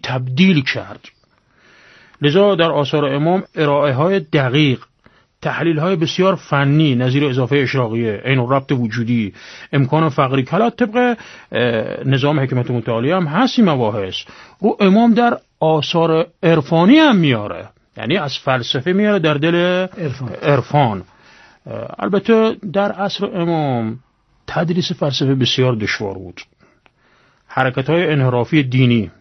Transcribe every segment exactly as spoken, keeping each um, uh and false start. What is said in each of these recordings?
تبدیل کرد. لذا در آثار امام ارائه های دقیق، تحلیل های بسیار فنی نظیر اضافه اشراقیه، عین الربط وجودی، امکان فقری کلات طبق نظام حکمت متعالی هم هست این مباحث رو امام در آثار عرفانی هم میاره، یعنی از فلسفه میاره در دل عرفان. البته در عصر امام تدریس فلسفه بسیار دشوار بود. حرکت های انحرافی دینی،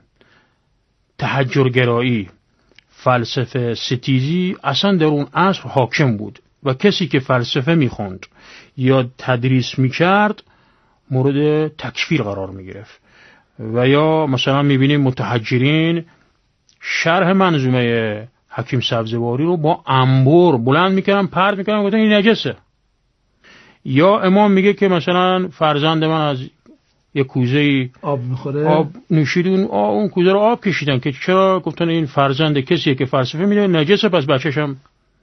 تحجرگرایی، فلسفه ستیزی اصلا در اون عصر حاکم بود و کسی که فلسفه میخوند یا تدریس میکرد مورد تکفیر قرار میگرفت. و یا مثلا میبینیم متحجرین شرح منظومه حکیم سبزواری رو با انبر بلند میکردن، پرت میکردن، گفتن این نجسه. یا امام میگه که مثلا فرزند من از یک کوزه آب میخوره، آب نوشید، اون اون کوزه رو آب کشیدن که چرا؟ گفتن این فرزند کسیه که فلسفه میده نجسه، پس بچه‌ش هم.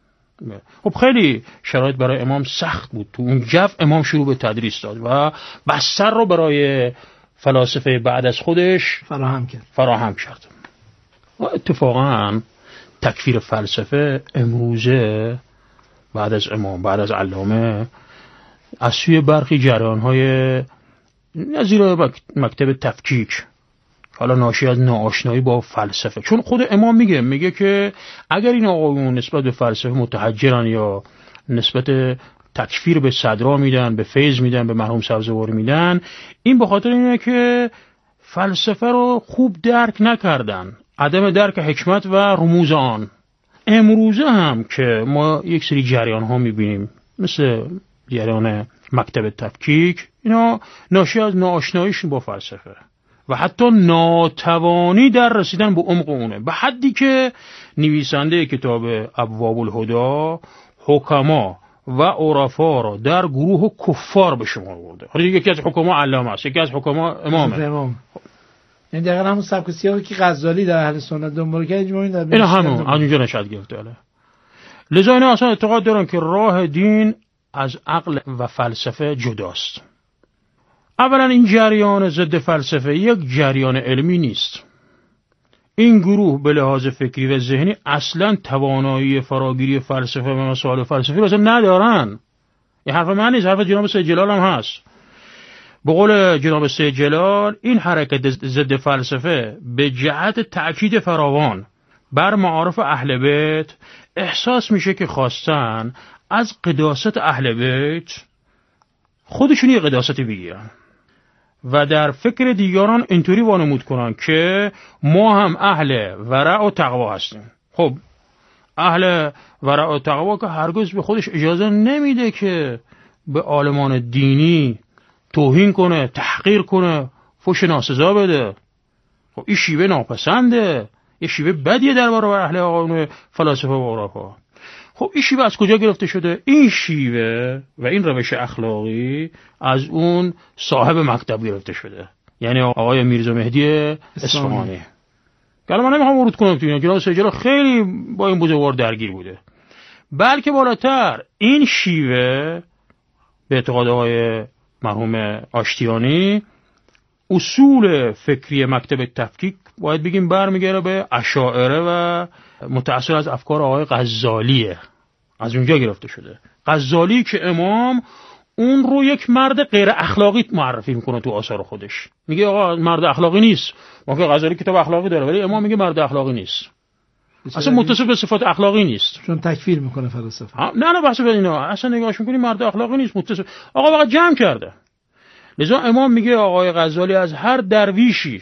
خب خیلی شرایط برای امام سخت بود. تو اون جو امام شروع به تدریس داد و بستر رو برای فلاسفه بعد از خودش فراهم کرد فراهم کرد و اتفاقا تکفیر فلسفه امروزه بعد از امام، بعد از علامه، از سوی برخی جریان‌های نظیر مکتب تفکیک، حالا ناشی از ناآشنایی با فلسفه. چون خود امام میگه میگه که اگر این آقایون نسبت به فلسفه متحجرن یا نسبت تکفیر به صدرا میدن، به فیض میدن، به مرحوم سبزواری میدن، این به خاطر اینه که فلسفه رو خوب درک نکردن، عدم درک حکمت و رموز آن. امروزه هم که ما یک سری جریان ها میبینیم مثل جریان مکتب تفکیک، اینا ناشی از ناآشناییشون با فلسفه و حتی ناتوانی در رسیدن به عمق اونه، به حدی که نویسنده کتاب ابواب الهدی حکما و عرفا را در گروه کفار به شمار برده. حالا یکی از حکما علامه است، یکی از حکما امامه. امام. یعنی دقیقاً همون سبک سیاقی که غزالی در اهل سنت دنبال کرد، اجماعی در اینا همون از اونجا نشأت گرفته. لذا اینا اصلا اعتقاد دارن که راه دین از عقل و فلسفه جداست. اولا این جریان ضد فلسفه یک جریان علمی نیست. این گروه به لحاظ فکری و ذهنی اصلا توانایی فراگیری فلسفه و مسائل فلسفی رو اصلا ندارن. این حرف من نیست، حرف جناب سید جلال هم هست. به قول جناب سید جلال این حرکت ضد فلسفه به جهت تأکید فراوان بر معارف اهل بیت احساس میشه که خواستن از قداست اهل بیت خودشون یه قداستی بگیرن و در فکر دیگران اینطوری وانمود کنن که ما هم اهل ورع و تقوا هستیم. خب اهل ورع و تقوا که هرگز به خودش اجازه نمیده که به عالمان دینی توهین کنه، تحقیر کنه، فحش ناسزا بده. خب این شیوه ناپسنده، یه شیوه بدیه در برابر اهل آقایون فلاسفه و عرفا. خب این شیوه از کجا گرفته شده؟ این شیوه و این روش اخلاقی از اون صاحب مکتب گرفته شده، یعنی آقای میرزا مهدی اصفهانی. که من نمیخوام ورود کنم تو اینا، جناب سید خیلی با این بزرگوار درگیر بوده. بلکه بالاتر این شیوه به اعتقاد آقای مرحوم آشتیانی اصول فکری مکتب تفکیک باید بگیم برمیگره به اشاعره و متأثر از افکار آقای غزالیه، از اونجا گرفته شده. غزالی که امام اون رو یک مرد غیر اخلاقی معرفی میکنه تو آثار خودش، میگه آقا مرد اخلاقی نیست. ما که غزالی کتاب اخلاقی داره ولی امام میگه مرد اخلاقی نیست، اصلا متصف به صفات اخلاقی نیست، چون تکفیر میکنه فلسفه. نه نه بحث به اینا اصلا نگاهش میکنی مرد اخلاقی نیست، متصف آقا واقعا جمع کرده. لذا امام میگه آقای غزالی از هر درویشی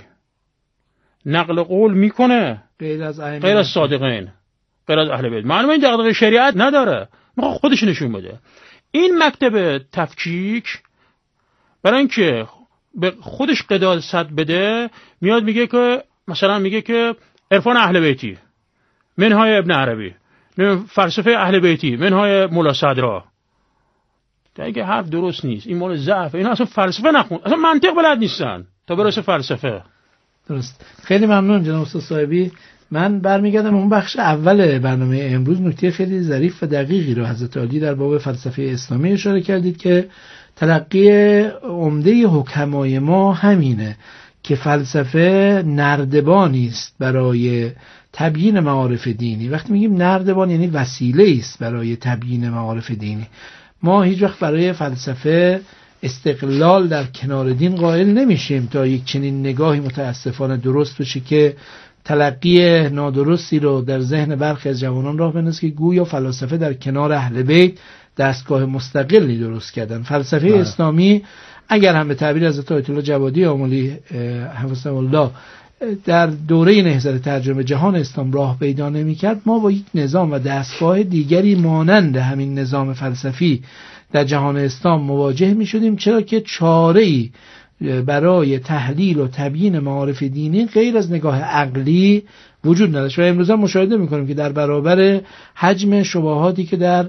نقل قول میکنه غیر از غیر از صادقین، غیر از اهل بیت. معلومه این دغدغه شریعت نداره، میخواد خودش نشون بده. این مکتب تفکیک برای اینکه به خودش قداست بده میاد میگه که مثلا میگه که عرفان اهل بیتی، منهای ابن عربی، فلسفه اهل بیتی، منهای مولا صدرا. دیگه حرف درست نیست، این مال ضعف. اینا اصلا فلسفه نخون، اصلا منطق بلد نیستن تا برسه فلسفه. درست. خیلی ممنون جناب استاد صاحبی. من برمیگردم اون بخش اول برنامه امروز. نکته خیلی ظریف و دقیقی رو حضرت عالی در باب فلسفه اسلامی اشاره کردید که تلقی عمده حکمای ما همینه که فلسفه نردبانی است برای تبیین معارف دینی. وقتی میگیم نردبان یعنی وسیله است برای تبیین معارف دینی. ما هیچ وقت برای فلسفه استقلال در کنار دین قائل نمیشیم تا یک چنین نگاهی متاسفانه درست بشه که تلقی نادرستی رو در ذهن برخی از جوانان راه بندازه که گویا فلاسفه در کنار اهل بیت دستگاه مستقلی درست کردن. فلسفه بله. اسلامی اگر هم به تعبیر حضرت آیت الله جوادی آملی حفظه الله در دوره نهضت ترجمه جهان اسلام راه پیدا نمی‌کرد، ما با یک نظام و دستگاه دیگری مانند همین نظام فلسفی در جهان اسلام مواجه می‌شدیم، چرا که چاره‌ای برای تحلیل و تبیین معارف دینی غیر از نگاه عقلی وجود نداشت. و امروز هم مشاهده می‌کنیم که در برابر حجم شبهاتی که در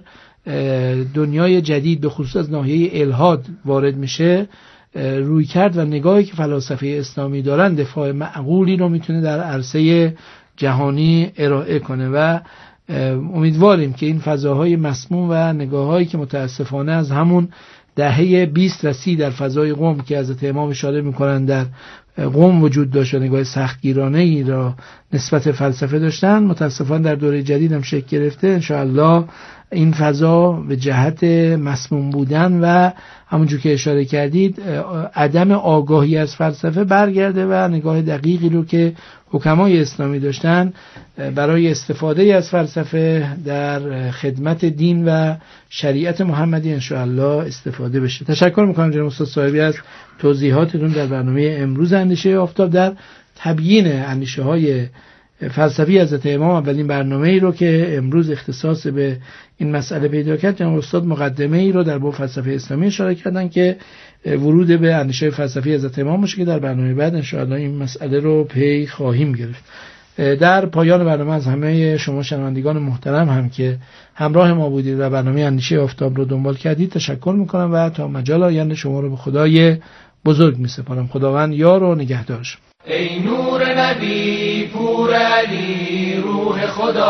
دنیای جدید به خصوص از ناحیه الحاد وارد میشه، روی کرد و نگاهی که فلاسفه اسلامی دارن دفاع معقولی رو میتونه در عرصه جهانی ارائه کنه و امیدواریم که این فضاهای مسموم و نگاهایی که متاسفانه از همون دهه بیست و سی در فضای قم که حضرت امام اشاره میکنن در قم وجود داشت و نگاه سختگیرانه ای را نسبت فلسفه داشتن، متاسفانه در دوره جدید هم شکل گرفته. انشاءالله این فضا به جهت مسموم بودن و همونجور که اشاره کردید عدم آگاهی از فلسفه برگرده و نگاه دقیقی رو که حکمای اسلامی داشتن برای استفاده از فلسفه در خدمت دین و شریعت محمدی انشاءالله استفاده بشه. تشکر میکنم جناب استاد صاحبی از توضیحاتتون در برنامه امروز اندیشه آفتاب در تبیین اندیشه های فلسفی حضرت امام. اولین برنامه ای رو که امروز اختصاص به این مسئله پیدا کرد، جناب استاد مقدمه ای رو در باب فلسفه اسلامی اشاره کردن که ورود به اندیشه فلسفی حضرت امام باشه که در برنامه بعد ان شاءالله این مسئله رو پی خواهیم گرفت. در پایان برنامه از همه شما شنوندگان محترم هم که همراه ما بودید و برنامه اندیشه آفتاب رو دنبال کردید تشکر میکنم و تا مجال آینده شما رو به خدای بزرگ میسپارم. خداوند یار و نگهدارش. ای نور نبی پور علی روح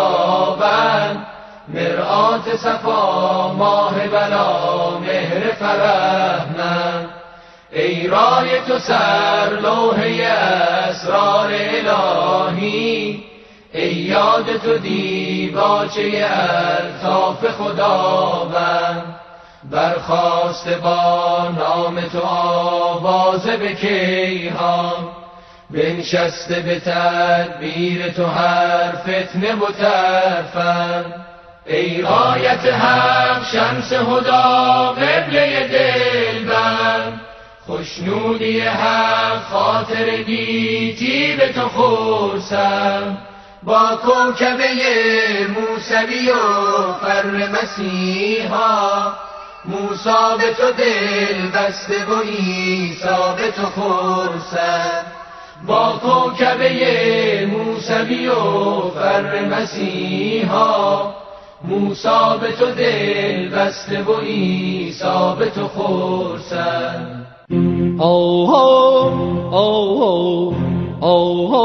خداوند، مرآت صفا ماه بلا مهر فرحمند، ای رای تو سر لوحه اسرار الهی، ای یاد تو دیباچه الطاف خداوند، برخاست با نام تو آوازه به کیهان، بنشسته به تدبیر تو هر فتنه و ترفند، ای غایت حق شمس هدا قبله دلبند، خوشنودی حق خاطر گیتی به تو خورسم، با کوکبه موسوی و فر مسیحا، موسی به تو دل بسته و عیسی به تو خورسم، با کوکبه موسوی و فر مسیحا، موسی به تو دل بسته و عیسی به تو خورسم. اوه اوه اوه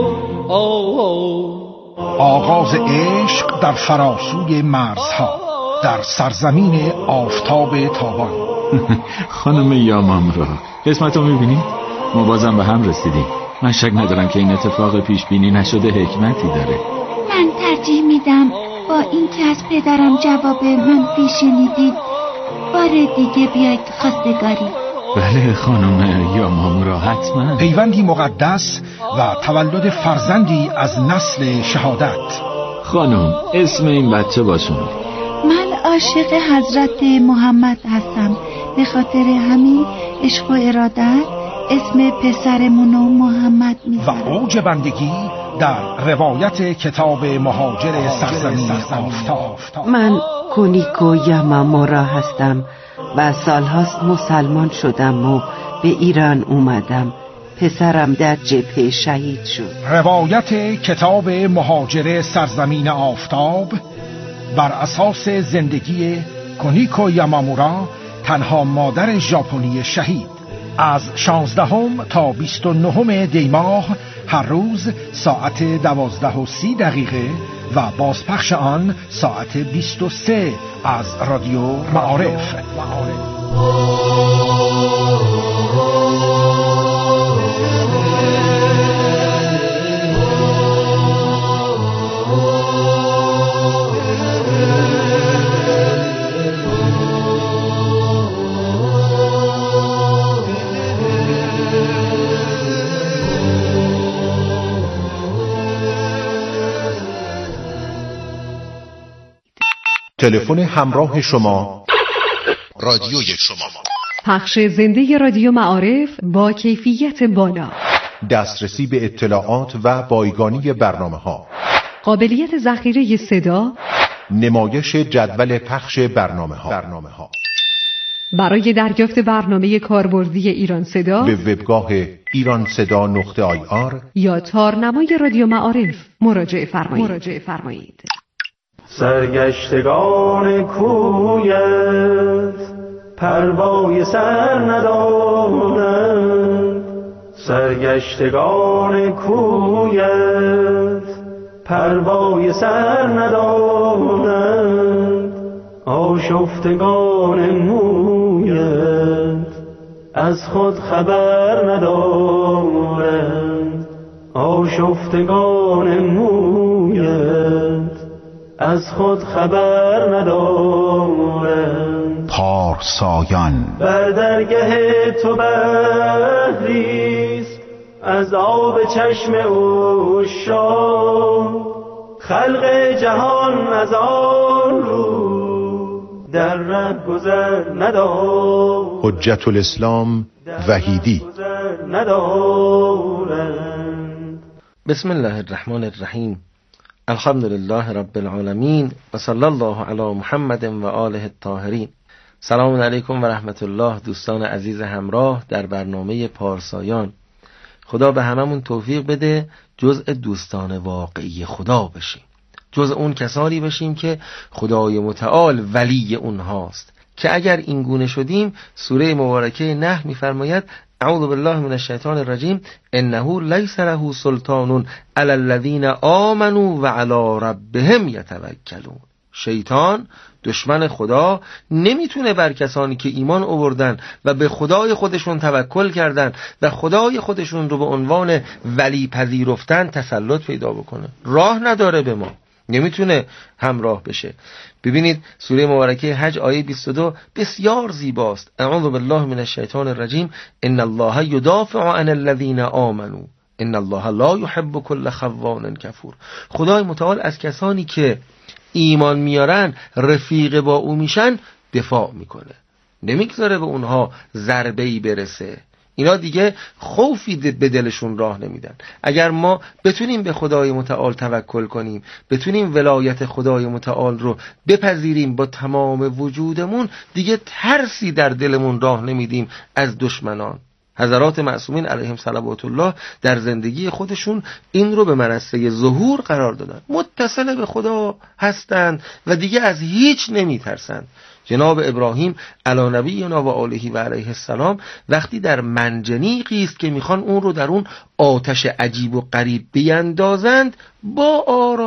اوه آغاز عشق در فراسوی مرزها، در سرزمین آفتاب تابان. خانم یامام را قسمت رو میبینید؟ ما بازم به هم رسیدیم. من شک ندارم که این اتفاق پیش بینی نشده حکمتی داره. من ترجیح میدم با این که از پدرم جواب منفی شنیدید بار دیگه بیاید خواستگاری. بله خانم یامام را حتما. پیوندی مقدس و تولد فرزندی از نسل شهادت. خانم اسم این بچه باشون. من عاشق حضرت محمد هستم، به خاطر همین عشق و ارادت اسم پسرمونو محمد میذارم. و اوج بندگی در روایت کتاب مهاجر سرزمین آفتاب. من کونیکو یامامورا هستم و سالهاست مسلمان شدم و به ایران اومدم. پسرم در جبهه شهید شد. روایت کتاب مهاجر سرزمین آفتاب بر اساس زندگی کونیکو یامامورا، تنها مادر ژاپنی شهید. از شانزدهم تا بیست و نهم دی ماه هر روز ساعت دوازده و سی دقیقه و بازپخش آن ساعت بیست و سه از رادیو معارف. تلفن همراه شما، رادیوی شما. پخش زنده رادیو معارف با کیفیت بالا، دسترسی به اطلاعات و بایگانی برنامه‌ها، قابلیت ذخیره صدا، نمایش جدول پخش برنامه‌ها. برای دریافت برنامه کاربردی ایران صدا به وبگاه ایران صدا نقطه آی آر یا تارنمای رادیو معارف مراجعه فرمایید. مراجعه فرمایید. سرگشتگان کویت پروای سر ندارند، سرگشتگان کویت پروای سر ندارند، آشفتگان مویت از خود خبر ندارند، آشفتگان مویت از خود خبر ندارند. پارسایان بر درگه تو بحریست از آب چشم عشاق، خلق جهان از آن رو در ره گذر ندارد. حجت الاسلام وحیدی. بسم الله الرحمن الرحیم. الحمد لله رب العالمین و صلی الله علی محمد و آله الطاهرین. سلام علیکم و رحمت الله دوستان عزیز همراه در برنامه پارسایان. خدا به هممون توفیق بده جزء دوستان واقعی خدا بشیم، جزء اون کسانی بشیم که خدای متعال ولی اونهاست، که اگر این گونه شدیم سوره مبارکه نحل می‌فرماید اعوذ بالله من الشیطان الرجیم انه لیس له سلطان علی الذین آمنوا و علی ربهم یتوکلون. شیطان دشمن خدا نمیتونه بر کسانی که ایمان آوردن و به خدای خودشون توکل کردن و خدای خودشون رو به عنوان ولی پذیرفتن تسلط پیدا بکنه. راه نداره، به ما نمیتونه همراه بشه. ببینید سوره مبارکه حج آیه بیست و دو بسیار زیباست. اعوذ بالله من الشیطان الرجیم ان الله یدافع عن الذین آمنوا ان الله لا یحب کل خوان کفور. خدای متعال از کسانی که ایمان میارن رفیق با او میشن دفاع میکنه، نمیگذاره به اونها ضربه‌ای برسه. اینا دیگه خوفی به دلشون راه نمیدن. اگر ما بتونیم به خدای متعال توکل کنیم، بتونیم ولایت خدای متعال رو بپذیریم با تمام وجودمون، دیگه ترسی در دلمون راه نمیدیم از دشمنان. حضرات معصومین علیهم صلوات الله در زندگی خودشون این رو به منصه ظهور قرار دادن. متصل به خدا هستند و دیگه از هیچ نمیترسند. جناب ابراهیم علی نبینا و آله و علیه السلام وقتی در منجنیقی است که میخوان اون رو در اون آتش عجیب و غریب بیندازند، با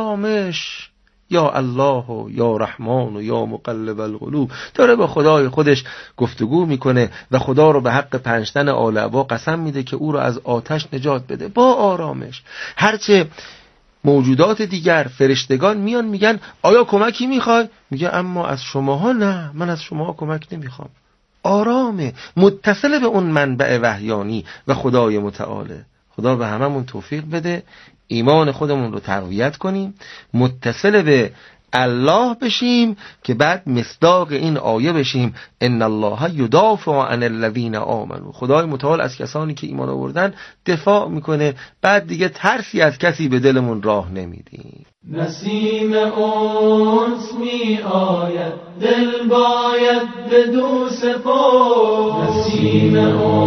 آرامش یا الله و یا رحمان و یا مقلب القلوب داره با خدای خودش گفتگو میکنه و خدا رو به حق پنجتن آل عبا قسم میده که او رو از آتش نجات بده با آرامش. هرچه موجودات دیگر فرشتگان میان میگن آیا کمکی میخوای؟ میگه اما از شماها نه، من از شماها کمک نمیخوام. آرامه، متصل به اون منبع وحیانی و خدای متعاله. خدا به هممون توفیق بده ایمان خودمون رو تقویت کنیم، متصل به الله بشیم که بعد مصداق این آیه بشیم ان الله یدافع عن الذین آمنوا. خدای متعال از کسانی که ایمان آوردن دفاع میکنه، بعد دیگه ترسی از کسی به دلمون راه نمیدیم. نسیم انس می آید دل باید بدو سپار، نسیم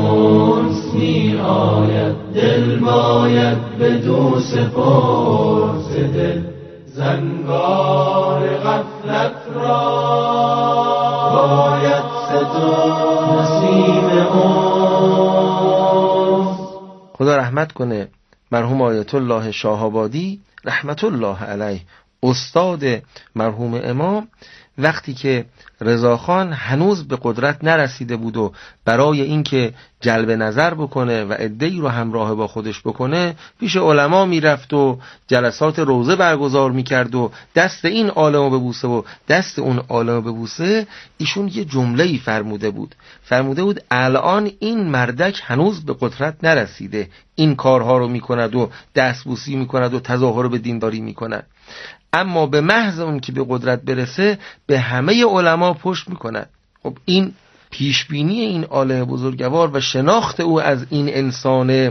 انس می آید دل باید بدو سپار، ز دل زنگار غفلت را باید ستار. نسیم انس. خدا رحمت کنه مرحوم آیت الله شاه‌آبادی رحمت الله علیه، استاد مرحوم امام، وقتی که رضاخان هنوز به قدرت نرسیده بود و برای اینکه جلب نظر بکنه و عده‌ای رو همراه با خودش بکنه پیش علما میرفت و جلسات روزه برگزار میکرد و دست این عالمو ببوسه و دست اون عالمو ببوسه. ایشون یه جمله‌ای فرموده بود فرموده بود الان این مردک هنوز به قدرت نرسیده، این کارها رو میکند و دستبوسی میکند و تظاهر به دینداری میکند، اما به محض اون که به قدرت برسه به همه علما پشت میکند. خب این پیشبینی این عالم بزرگوار و شناخت او از این انسان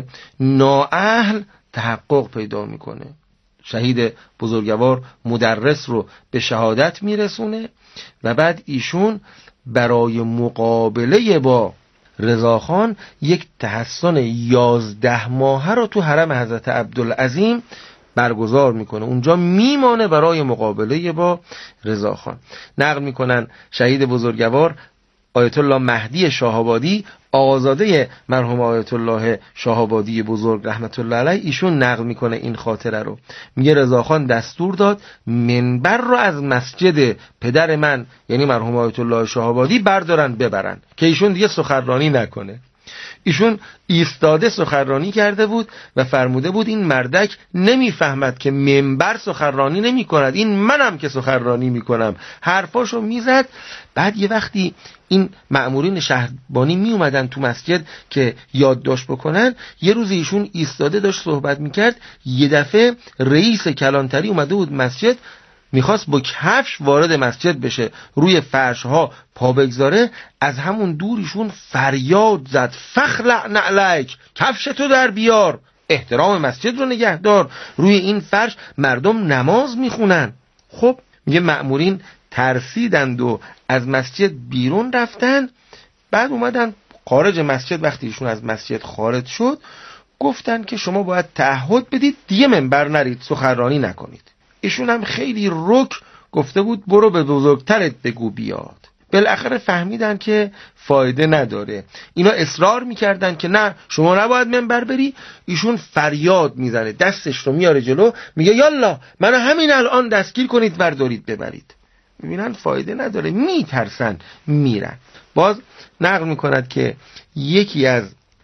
نااهل تحقق پیدا میکنه. شهید بزرگوار مدرس رو به شهادت میرسونه و بعد ایشون برای مقابله با رضاخان یک تحصن یازده ماهه رو تو حرم حضرت عبدالعظیم برگزار میکنه. اونجا میمانه برای مقابله با رضاخان. نقل میکنن شهید بزرگوار آیت الله مهدی شاه‌آبادی، آقازاده مرحوم آیت الله شاه‌آبادی بزرگ رحمت الله علیه، ایشون نقل میکنه این خاطره رو. میگه رضاخان دستور داد منبر رو از مسجد پدر من یعنی مرحوم آیت الله شاه‌آبادی بردارن ببرن که ایشون دیگه سخنرانی نکنه. ایشون ایستاده سخنرانی کرده بود و فرموده بود این مردک نمیفهمد که منبر سخنرانی نمی کند، این منم که سخنرانی می کنم. حرفاشو میزد. بعد یه وقتی این مأمورین شهربانی می اومدن تو مسجد که یادداشت بکنن، یه روز ایشون ایستاده داشت صحبت میکرد، یه دفعه رئیس کلانتری اومده بود مسجد، میخواست با کفش وارد مسجد بشه، روی فرشها پا بگذاره، از همون دوریشون فریاد زد فخلع نعلک، کفش تو در بیار، احترام مسجد رو نگه دار، روی این فرش مردم نماز میخونن. خب میگه مأمورین ترسیدند و از مسجد بیرون رفتن. بعد اومدن خارج مسجد، وقتی ایشون از مسجد خارج شد گفتن که شما باید تعهد بدید دیگه منبر نرید، سخنرانی نکنید. ایشون هم خیلی رک گفته بود برو به بزرگترت بگو بیاد. بالاخره فهمیدن که فایده نداره. اینا اصرار میکردن که نه شما نباید منبر بری. ایشون فریاد میزنه، دستش رو میاره جلو، میگه یالا منو همین الان دستگیر کنید بردارید ببرید. میبینن فایده نداره، میترسن میرن. باز نقل میکند که یکی از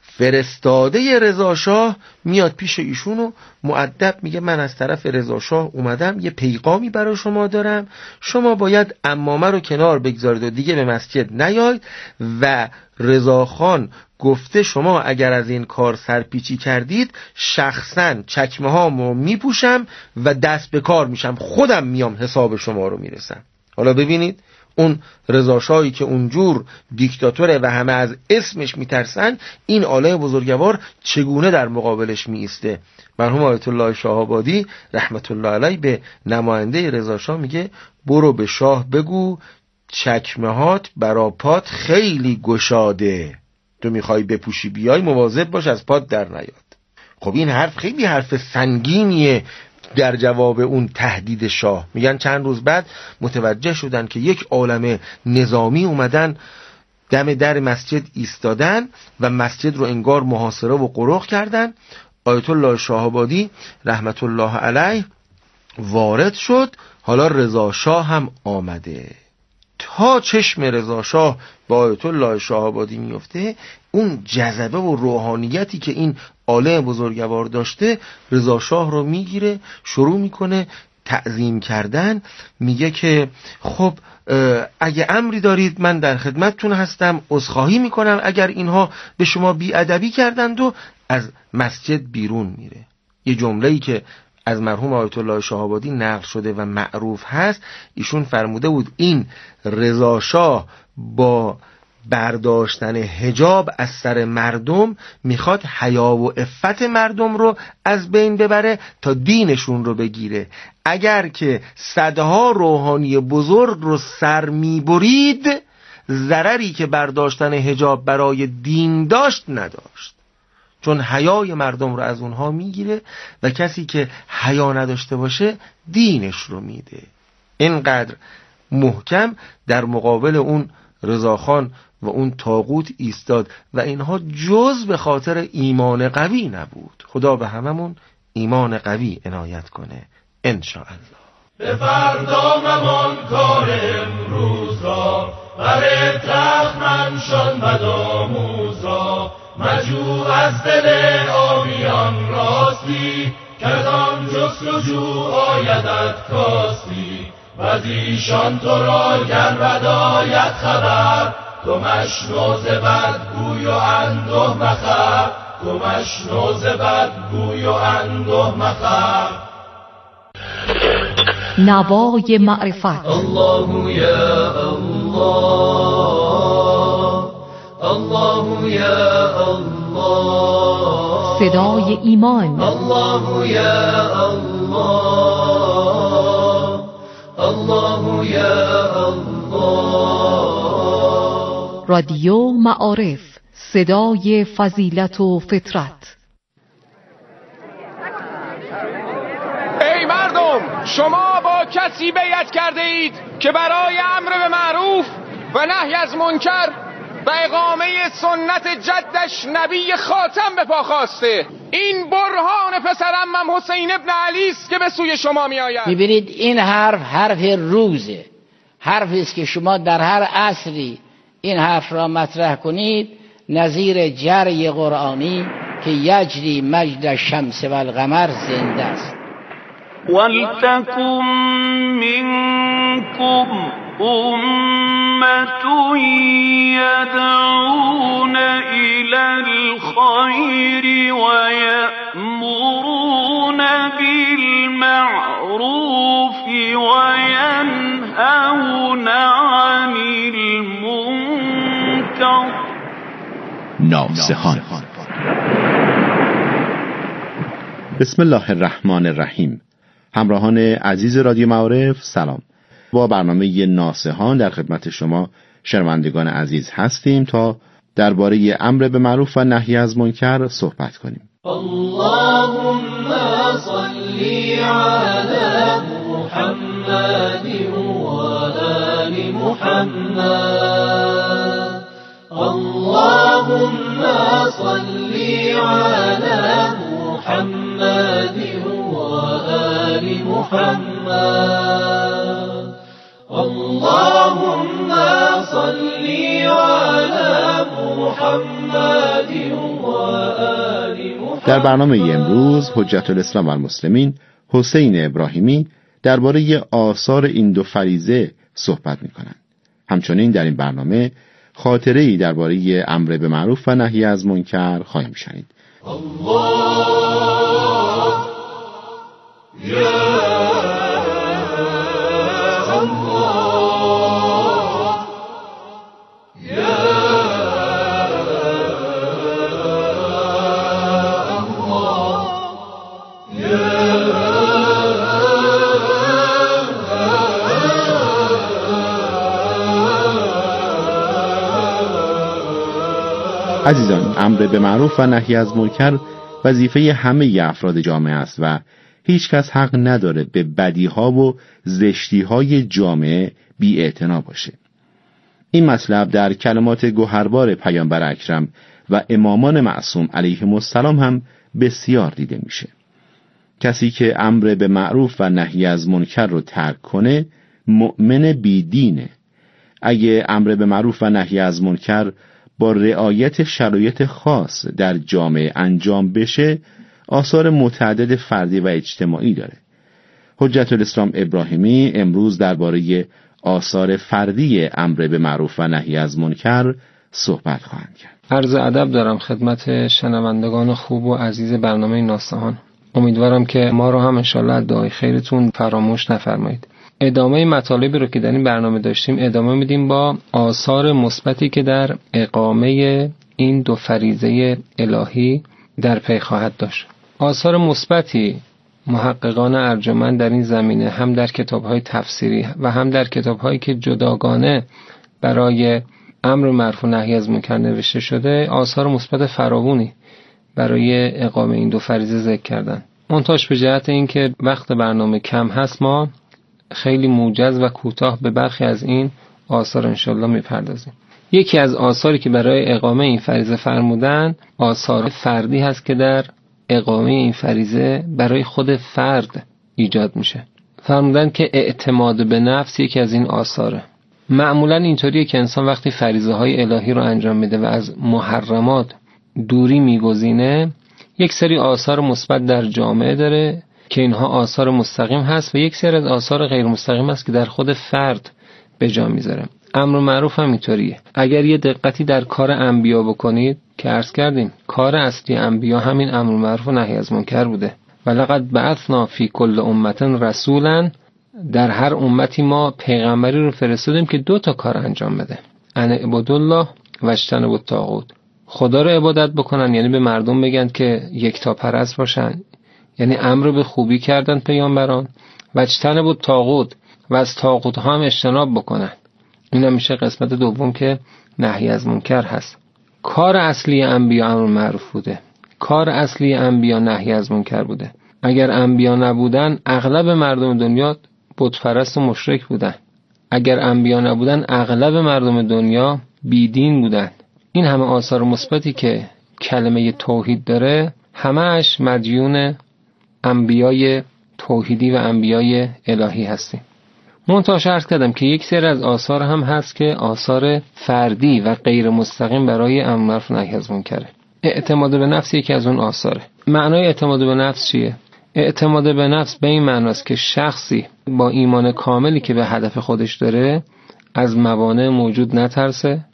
فرستاده رضاشاه میاد پیش ایشون و مؤدب میگه من از طرف رضاشاه اومدم، یه پیغامی برای شما دارم، شما باید عمامه رو کنار بگذارید و دیگه به مسجد نیاید و رضاخان گفته شما اگر از این کار سرپیچی کردید شخصا چکمه هامو میپوشم و دست به کار میشم، خودم میام حساب شما رو میرسم. حالا ببینید اون رضاشاهی که اونجور دیکتاتوره و همه از اسمش میترسن، این عالم بزرگوار چگونه در مقابلش میسته. مرحوم آیت الله شاه‌آبادی رحمت الله علیه به نماینده رضاشاه میگه برو به شاه بگو چکمهات برا پات خیلی گشاده، تو میخوای بپوشی بیای مواظب باش از پات در نیاد. خب این حرف خیلی حرف سنگینیه در جواب اون تهدید شاه. میگن چند روز بعد متوجه شدن که یک عالمه نظامی اومدن دم در مسجد ایستادن و مسجد رو انگار محاصره و قرق کردن. آیت الله شاه‌آبادی رحمت الله علیه وارد شد. حالا رضا شاه هم آمده. تا چشم رضا شاه با آیت الله شاه‌آبادی میفته، اون جذبه و روحانیتی که این عالم بزرگوار داشته رضا شاه رو میگیره، شروع میکنه تعظیم کردن. میگه که خب اگه امری دارید من در خدمتتون هستم، عذرخواهی میکنم اگر اینها به شما بیادبی کردند و از مسجد بیرون میره. یه جمله‌ای که از مرحوم آیت الله شاه‌آبادی نقل شده و معروف هست، ایشون فرموده بود این رضا شاه با برداشتن حجاب از سر مردم میخواد حیا و عفت مردم رو از بین ببره تا دینشون رو بگیره. اگر که صدها روحانی بزرگ رو سر میبرید، ضرری که برداشتن حجاب برای دین داشت نداشت، چون حیای مردم رو از اونها میگیره و کسی که حیا نداشته باشه دینش رو میده. اینقدر محکم در مقابل اون رضاخان و اون طاغوت ایستاد و اینها جز به خاطر ایمان قوی نبود. خدا به هممون ایمان قوی عنایت کنه انشاءالله. به فردا ممان کار امروز را، بر تخت منشان بدآموز را، مجو از دل آبیان راستی، که از آن جستجو آیدت کاستی. و از ایشان تو را گر بد آید خبر، تو مشنو ز بد گوی و انده مخور، تو مشنو ز بد گوی و انده مخور. نوای معرفت. الله یا الله، الله یا الله، صدای ایمان. الله یا الله، الله یا الله. رادیو معارف، صدای فضیلت و فطرت. ای مردم، شما با کسی بیعت کرده اید که برای امر به معروف و نهی از منکر و اقامه سنت جدش نبی خاتم به پا خواسته. این برهان پسرعمم حسین ابن علی است که به سوی شما می آید. می‌بینید این حرف حرف روزه، حرفی است که شما در هر عصری این حرف را مطرح کنید نظیر جری قرآنی که یجری مجد الشمس و القمر زنده است. ولتکن منکم امة يدعون إلى الخير ويأمرون بالمعروف وينهون عن المنكر. ناصحان. بسم الله الرحمن الرحیم. همراهان عزیز رادیو معارف سلام. با برنامه ناصحان در خدمت شما شنوندگان عزیز هستیم تا درباره امر به معروف و نهی از منکر صحبت کنیم. اللهم صل علی محمد و آل محمد. اللهم صل علی محمد و آل محمد. اللهم صل علی محمد و آل محمد. در برنامه امروز حجت الاسلام و المسلمین حسین ابراهیمی درباره آثار این دو فریضه صحبت می‌کنند. همچنین در این برنامه خاطره‌ای درباره امر به معروف و نهی از منکر خواهیم شنید. الله یا عزیزان، امر به معروف و نهی از منکر وظیفه همه افراد جامعه است و هیچ کس حق نداره به بدیها و زشتیهای جامعه بی‌اعتنا باشه. این مطلب در کلمات گوهربار پیامبر اکرم و امامان معصوم علیهم السلام هم بسیار دیده میشه. کسی که امر به معروف و نهی از منکر رو ترک کنه مؤمن بیدینه. اگه امر به معروف و نهی از منکر با رعایت شرایط خاص در جامعه انجام بشه آثار متعدد فردی و اجتماعی داره. حجت الاسلام ابراهیمی امروز درباره آثار فردی امر به معروف و نهی از منکر صحبت خواهند کرد. عرض ادب دارم خدمت شنوندگان خوب و عزیز برنامه ناصحان. امیدوارم که ما رو هم انشالله دعای خیرتون فراموش نفرمایید. ادامه مطالبی رو که در این برنامه داشتیم ادامه میدیم با آثار مثبتی که در اقامه این دو فریضه الهی در پی خواهد داشت. آثار مثبتی محققان ارجمند در این زمینه هم در کتاب‌های تفسیری و هم در کتاب‌هایی که جداگانه برای امر معروف و نهی از منکر نوشته شده آثار مثبت فراوانی برای اقامه این دو فریضه ذکر کردن. منتهاش به جهت اینکه وقت برنامه کم هست ما خیلی موجز و کوتاه به برخی از این آثار انشالله میپردازیم. یکی از آثاری که برای اقامه این فریضه فرمودن آثار فردی هست که در اقامه این فریضه برای خود فرد ایجاد میشه. فرمودن که اعتماد به نفس یکی از این آثاره. معمولا اینطوریه که انسان وقتی فریضه های الهی رو انجام میده و از محرمات دوری میگزینه، یک سری آثار مثبت در جامعه داره که اینها آثار مستقیم هست و یک سری از آثار غیر مستقیم هست که در خود فرد به جا میذاره. امر معروف هم اینطوریه. اگر یه دقتی در کار انبیا بکنید که عرض کردیم کار اصلی انبیا همین امر معروف و نهی از منکر بوده. ولقد بعثنا فی کل امة رسولا، در هر امتی ما پیغمبری رو فرستادیم که دو تا کار انجام بده، ان اعبدوا الله و اجتنبوا الطاغوت. خدا رو عبادت بکنن، یعنی به مردم بگن که یکتا پرست باشن، یعنی امر به خوبی کردن پیامبران، و اجتنبوا الطاغوت، و از طاغوت ها هم اجتناب بکنن. این هم میشه قسمت دوم که نهی از منکر هست. کار اصلی انبیا امر معروف بوده، کار اصلی انبیا نهی از منکر بوده. اگر انبیا نبودن اغلب مردم دنیا بت پرست و مشرک بودن. اگر انبیا نبودن اغلب مردم دنیا بیدین بودن. این همه آثار مثبتی که کلمه توحید داره همه‌اش مدیون انبیای توحیدی و انبیای الهی هستیم. منتها عرض کردم که یک سری از آثار هم هست که آثار فردی و غیر مستقیم برای امر معروف و نهی از منکره. اعتماد به نفس یکی از اون آثاره. معنای اعتماد به نفس چیه؟ اعتماد به نفس به این معناست که شخصی با ایمان کاملی که به هدف خودش داره از موانع موجود نترسه،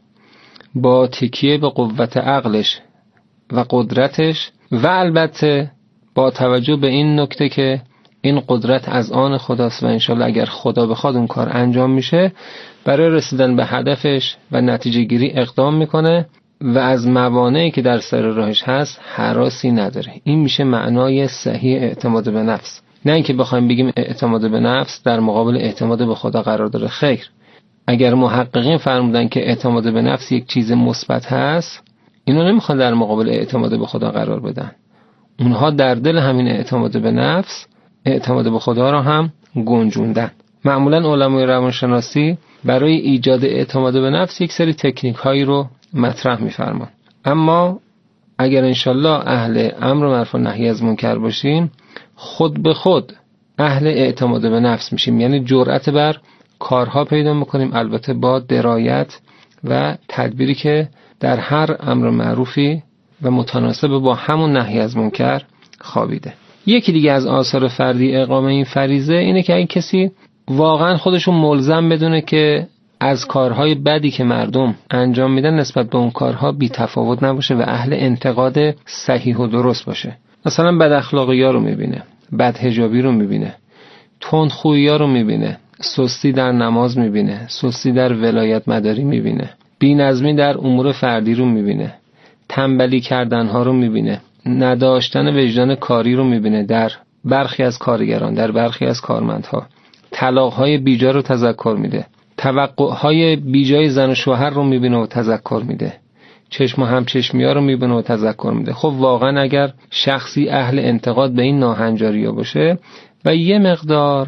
با تکیه به قوت عقلش و قدرتش و البته با توجه به این نکته که این قدرت از آن خداست و انشالله اگر خدا بخواد اون کار انجام میشه، برای رسیدن به هدفش و نتیجه گیری اقدام میکنه و از موانعی که در سر راهش هست هراسی نداره. این میشه معنای صحیح اعتماد به نفس. نه اینکه بخوایم بگیم اعتماد به نفس در مقابل اعتماد به خدا قرار داره. خیر، اگر محققین فرمودن که اعتماد به نفس یک چیز مثبت هست، اینو نمیخوان در مقابل اعتماد به خدا قرار بدن. اونها در دل همین اعتماد به نفس اعتماد به خدا را هم گنجوندن. معمولا علمای روانشناسی برای ایجاد اعتماد به نفس یک سری تکنیک هایی رو مطرح می‌فرمان. اما اگر انشالله اهل امر معروف و نهی از منکر باشیم، خود به خود اهل اعتماد به نفس میشیم، یعنی جرأت بر کارها پیدا میکنیم، البته با درایت و تدبیری که در هر امر معروفی و متناسب با همون نهی از منکر خوابیده. یکی دیگه از آثار فردی اقامه این فریضه اینه که این کسی واقعا خودشون ملزم بدونه که از کارهای بدی که مردم انجام میدن نسبت به اون کارها بی تفاوت نباشه و اهل انتقاد صحیح و درست باشه. مثلا بد اخلاقی ها رو میبینه، بد حجابی رو میبینه، تندخویی ها رو میبینه، سستی در نماز میبینه، سستی در ولایت مداری میبینه، بی‌نظمی در امور فردی رو میبینه، تنبلی کردن ها رو میبینه، نداشتن وجدان کاری رو میبینه در برخی از کارگران، در برخی از کارمندها، طلاق‌های بیجا رو تذکر میده، توقع‌های بیجای زن و شوهر رو میبینه و تذکر میده، چشم و همچشمی‌ها رو میبینه و تذکر میده. خب واقعا اگر شخصی اهل انتقاد به این ناهنجاری‌ها باشه و یه مقدار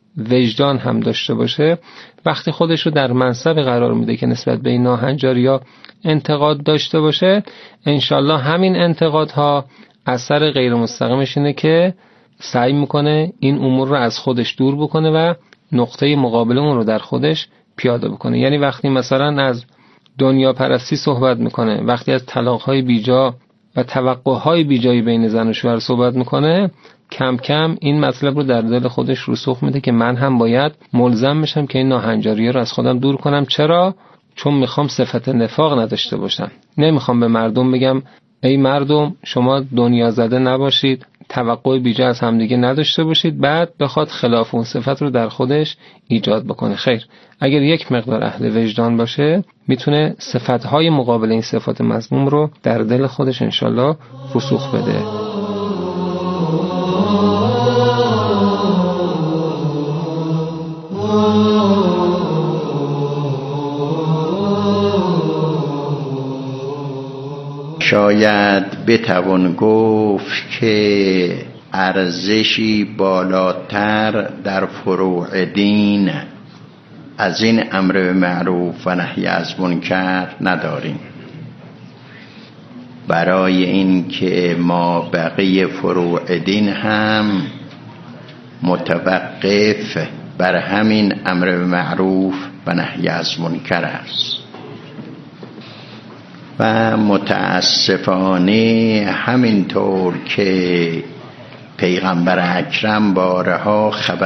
وجدان هم داشته باشه، وقتی خودش رو در منصب قرار میده که نسبت به این ناهنجاری‌ها انتقاد داشته باشه، انشالله همین انتقادها اثر غیر مستقیمش اینه که سعی میکنه این امور رو از خودش دور بکنه و نقطه مقابل اون رو در خودش پیاده بکنه. یعنی وقتی مثلا از دنیا پرستی صحبت میکنه، وقتی از طلاق‌های بیجا و توقع‌های بیجایی بین زن و شوهر صحبت میکنه، کم کم این مطلب رو در دل خودش رسوخ میده که من هم باید ملزم بشم که این ناهنجاری‌ها رو از خودم دور کنم. چرا؟ چون میخوام صفت نفاق نداشته باشم. نمیخوام به مردم بگم ای مردم شما دنیا زده نباشید، توقع بیجا از همدیگه نداشته باشید، بعد بخواد خلاف اون صفت رو در خودش ایجاد بکنه. خیر، اگر یک مقدار اهل وجدان باشه میتونه صفتهای مقابل این صفات مذموم رو در دل خودش انشالله رسوخ بده. شاید بتوان گفت که ارزشی بالاتر در فروع دین از این امر به معروف و نهی از منکر نداریم، برای این که ما بقیه فروع دین هم متوقف بر همین امر به معروف و نهی از منکر است و متاسفانه همینطور که پیغمبر اکرم بارها خبر